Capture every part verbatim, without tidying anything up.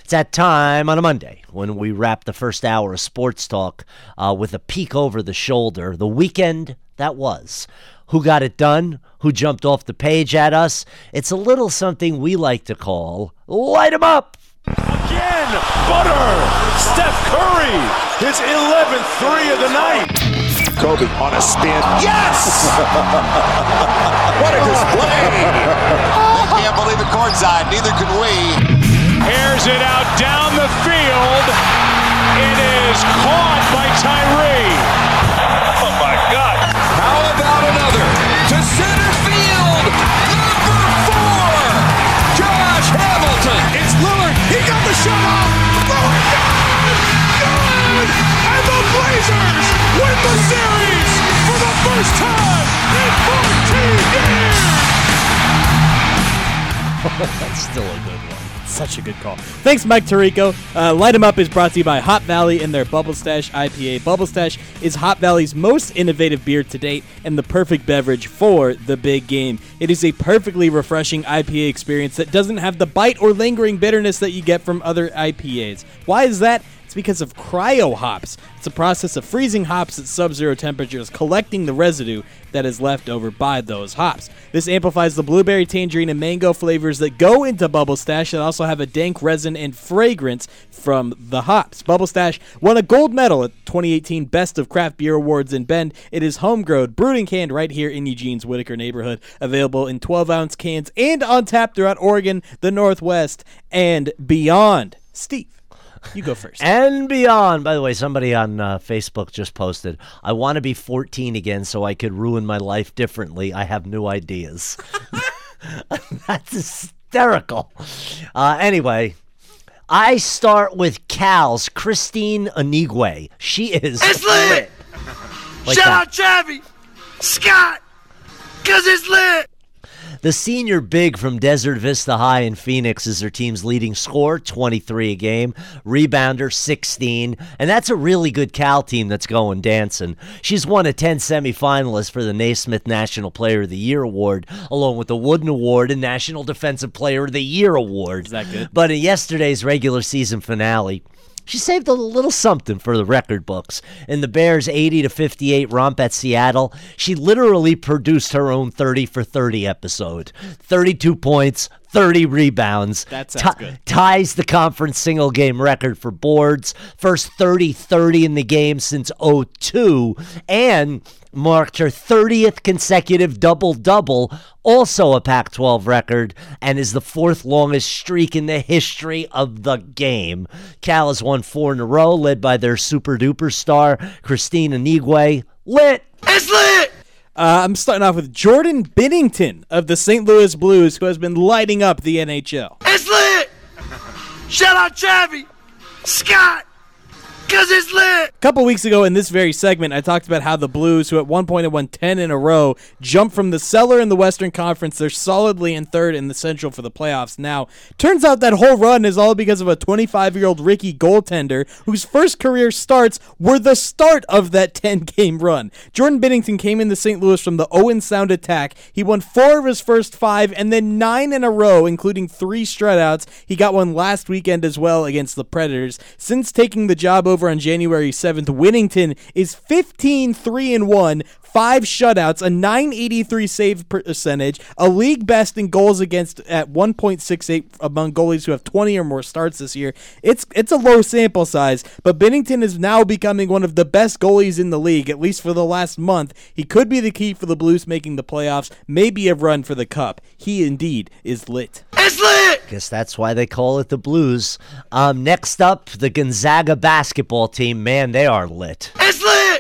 It's that time on a Monday when we wrap the first hour of Sports Talk uh, with a peek over the shoulder. The weekend that was. Who got it done? Who jumped off the page at us? It's a little something we like to call Light 'em Up. Again, Butter. Steph Curry, his eleventh three of the night. Kobe on a spin. Yes! What a display! They can't believe it courtside. Neither can we. Airs it out down the field. It is caught by Tyree. Oh, my God. How about another? To center field. Number four. Josh Hamilton. It's Lillard. He got the shot off. Lillard, good! Good! And the Blazers win the series for the first time in fourteen years. That's still a good one. Such a good call. Thanks, Mike Tirico. Uh, Light 'em Up is brought to you by Hop Valley and their Bubble Stash I P A. Bubble Stash is Hop Valley's most innovative beer to date and the perfect beverage for the big game. It is a perfectly refreshing I P A experience that doesn't have the bite or lingering bitterness that you get from other I P As. Why is that? It's because of cryo hops. It's a process of freezing hops at sub-zero temperatures, collecting the residue that is left over by those hops. This amplifies the blueberry, tangerine, and mango flavors that go into Bubble Stash that also have a dank resin and fragrance from the hops. Bubble Stash won a gold medal at twenty eighteen Best of Craft Beer Awards in Bend. It is homegrown, brewed and canned right here in Eugene's Whitaker neighborhood, available in twelve-ounce cans and on tap throughout Oregon, the Northwest, and beyond. Steve, you go first. And beyond. By the way, somebody on uh, Facebook just posted, I want to be fourteen again so I could ruin my life differently. I have new ideas. That's hysterical. Uh, anyway, I start with Cal's Christine Anigwe. She is It's lit. Like Shout that. out Travi, Scott, because it's lit. The senior big from Desert Vista High in Phoenix is their team's leading scorer, twenty-three a game, rebounder, sixteen, and that's a really good Cal team that's going dancing. She's one of ten semifinalists for the Naismith National Player of the Year Award, along with the Wooden Award and National Defensive Player of the Year Award. Is that good? But in yesterday's regular season finale, she saved a little something for the record books. In the Bears' eighty to fifty-eight romp at Seattle, she literally produced her own thirty for thirty episode. thirty-two points, thirty rebounds. That sounds Ti- good. Ties the conference single-game record for boards. First thirty thirty in the game since oh two. And marked her thirtieth consecutive double-double, also a Pac twelve record, and is the fourth longest streak in the history of the game. Cal has won four in a row, led by their super-duper star, Christine Anigwe. Lit! It's lit. Uh, I'm starting off with Jordan Binnington of the Saint Louis Blues, who has been lighting up the N H L. It's lit. Shout out Travi, Scott, because it's lit. A couple weeks ago in this very segment, I talked about how the Blues, who at one point had won ten in a row, jumped from the cellar in the Western Conference. They're solidly in third in the Central for the playoffs now. Turns out that whole run is all because of a twenty-five-year-old Ricky goaltender whose first career starts were the start of that ten-game run. Jordan Binnington came into Saint Louis from the Owen Sound attack. He won four of his first five and then nine in a row, including three shutouts. He got one last weekend as well against the Predators. Since taking the job over on January seventh, Winnington is fifteen three and one, five shutouts, a nine eighty-three save percentage, a league best in goals against at one point six eight among goalies who have twenty or more starts this year. It's it's a low sample size, but Binnington is now becoming one of the best goalies in the league, at least for the last month. He could be the key for the Blues making the playoffs, maybe a run for the Cup. He indeed is lit. It's lit. Guess that's why they call it the Blues. Um, next up, the Gonzaga basketball team. Man, they are lit. It's lit.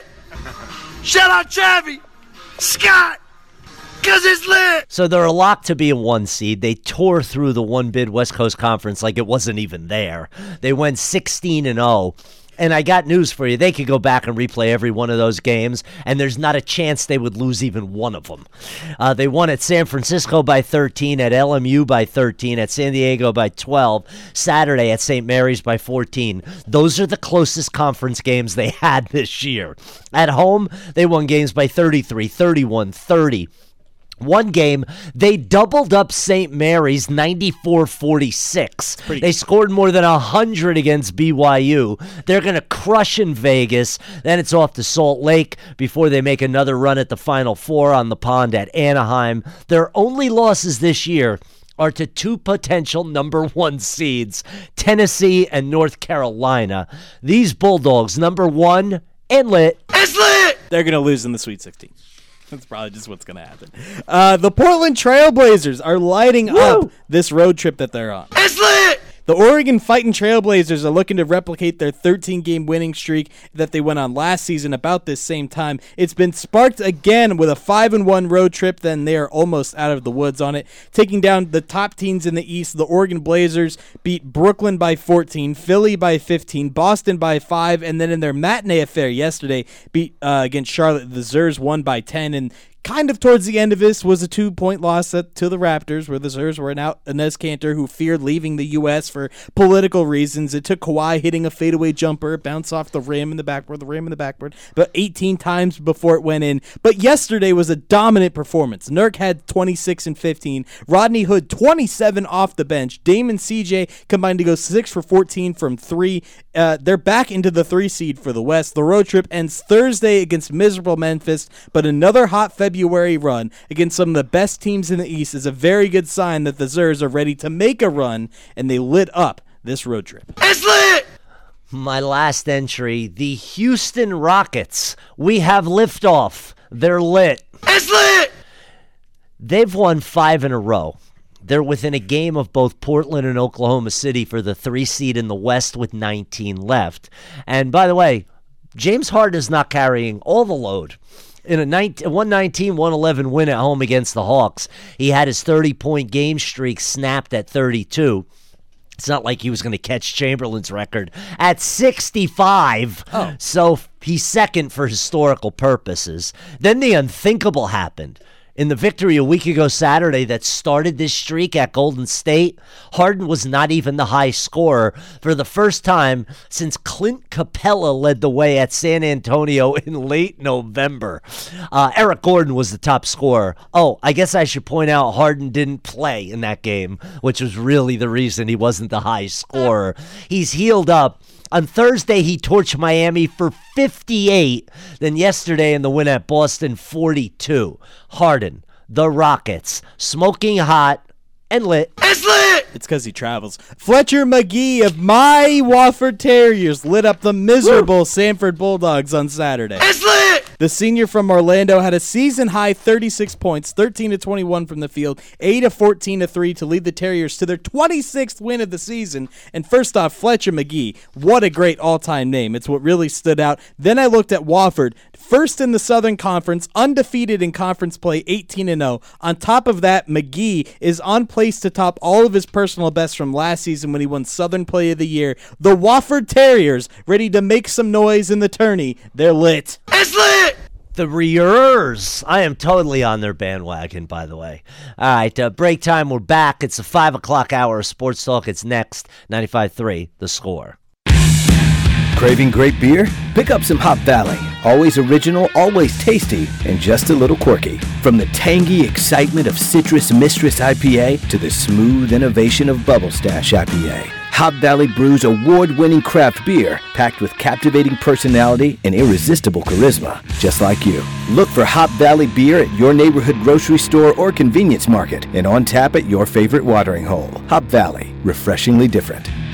Shout out Travi, Scott, because it's lit. So they're a lock to be a one seed. They tore through the one bid West Coast Conference like it wasn't even there. They went sixteen and oh. And I got news for you. They could go back and replay every one of those games, and there's not a chance they would lose even one of them. Uh, they won at San Francisco by thirteen, at L M U by thirteen, at San Diego by twelve, Saturday at Saint Mary's by fourteen. Those are the closest conference games they had this year. At home, they won games by thirty-three, thirty-one, thirty. One game, they doubled up Saint Mary's ninety-four forty-six. They scored more than one hundred against B Y U. They're going to crush in Vegas. Then it's off to Salt Lake before they make another run at the Final Four on the pond at Anaheim. Their only losses this year are to two potential number one seeds, Tennessee and North Carolina. These Bulldogs, number one and lit. It's lit! They're going to lose in the Sweet sixteen. That's probably just what's going to happen. Uh, the Portland Trailblazers are lighting Woo! up this road trip that they're on. It's lit! The Oregon Fighting Trailblazers are looking to replicate their thirteen-game winning streak that they went on last season about this same time. It's been sparked again with a five and one road trip, then they are almost out of the woods on it. Taking down the top teams in the East, the Oregon Blazers beat Brooklyn by fourteen, Philly by fifteen, Boston by five, and then in their matinee affair yesterday, beat uh, against Charlotte, the Zers won by ten, and kind of towards the end of this was a two-point loss at, to the Raptors, where the Zers were out Enes Kanter, who feared leaving the U S for political reasons. It took Kawhi hitting a fadeaway jumper, bounce off the rim in the backboard, the rim in the backboard, but eighteen times before it went in. But yesterday was a dominant performance. Nurk had twenty-six and fifteen. Rodney Hood, twenty-seven off the bench. Damon C J combined to go six for fourteen from three. Uh, they're back into the three seed for the West. The road trip ends Thursday against miserable Memphis, but another hot February run against some of the best teams in the East is a very good sign that the Zers are ready to make a run, and they lit up this road trip. It's lit! My last entry, the Houston Rockets. We have liftoff. They're lit. It's lit! They've won five in a row. They're within a game of both Portland and Oklahoma City for the three seed in the West with nineteen left. And by the way, James Harden is not carrying all the load. In a one nineteen one eleven win at home against the Hawks, he had his thirty-point game streak snapped at thirty-two. It's not like he was going to catch Chamberlain's record at sixty-five. Oh. So he's second for historical purposes. Then the unthinkable happened. In the victory a week ago Saturday that started this streak at Golden State, Harden was not even the high scorer for the first time since Clint Capella led the way at San Antonio in late November. Uh, Eric Gordon was the top scorer. Oh, I guess I should point out Harden didn't play in that game, which was really the reason he wasn't the high scorer. He's healed up. On Thursday, he torched Miami for fifty-eight. Then yesterday in the win at Boston, forty-two. Harden, the Rockets, smoking hot and lit. It's lit! It's because he travels. Fletcher McGee of my Wofford Terriers lit up the miserable Woo. Sanford Bulldogs on Saturday. It's lit! The senior from Orlando had a season-high thirty-six points, thirteen to twenty-one from the field, eight of fourteen to three to lead the Terriers to their twenty-sixth win of the season. And first off, Fletcher McGee, what a great all-time name. It's what really stood out. Then I looked at Wofford, first in the Southern Conference, undefeated in conference play, eighteen and oh. On top of that, McGee is on pace to top all of his personal bests from last season when he won Southern Play of the Year. The Wofford Terriers, ready to make some noise in the tourney. They're lit. It's lit! The Rears. I am totally on their bandwagon, by the way. All right, uh, break time. We're back. It's a five o'clock hour of Sports Talk. It's next. ninety-five three, The Score. Craving great beer? Pick up some Hop Valley. Always original, always tasty, and just a little quirky. From the tangy excitement of Citrus Mistress I P A to the smooth innovation of Bubble Stash I P A. Hop Valley brews award-winning craft beer packed with captivating personality and irresistible charisma, just like you. Look for Hop Valley beer at your neighborhood grocery store or convenience market and on tap at your favorite watering hole. Hop Valley, refreshingly different.